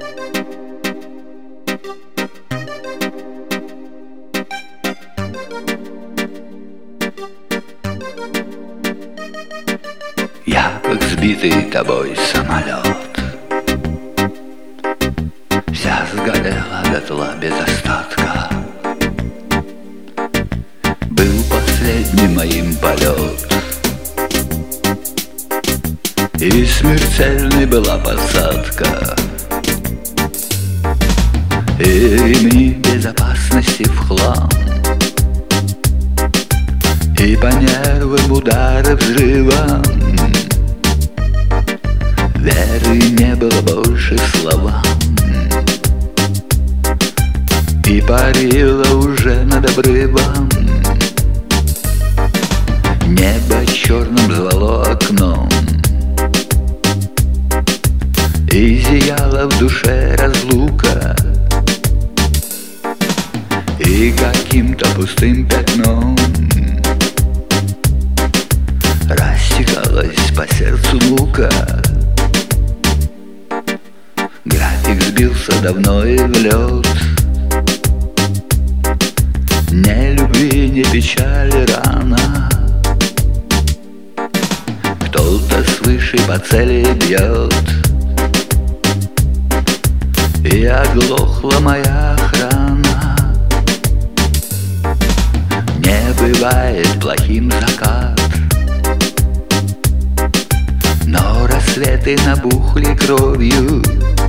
Я, как сбитый тобой самолет, вся сгорела дотла без остатка. Был последний моим полет, и смертельной была посадка, и ремни безопасности в хлам, и по нервам удары взрывом. Веры не было больше словам, и парила уже над обрывом. Небо черным звало окном, и зияла в душе разлука, и каким-то пустым пятном растекалась по сердцу мука. График сбился давно и в лед, ни любви, ни печали рана. Кто-то свыше по цели бьет, и оглохла моя охрана. Не бывает плохим закат, но рассветы набухли кровью.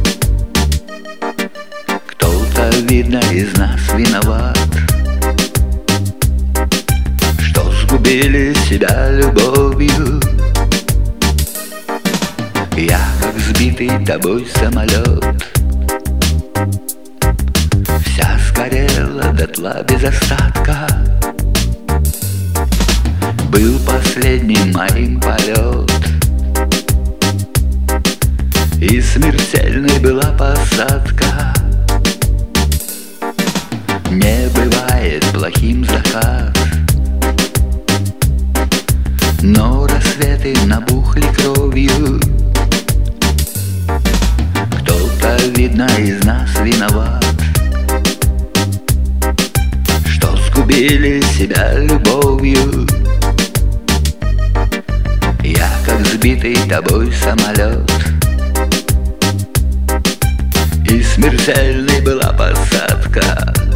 Кто-то, видно, из нас виноват, что сгубили себя любовью. Я, как сбитый тобой самолет, вся сгорела дотла без остатка. Был последним моим полет, и смертельной была посадка. Не бывает плохим закат, но рассветы набухли кровью. Кто-то, видно, из нас виноват, что сгубили себя любовью. Я, как сбитый тобой самолет, и смертельной была посадка.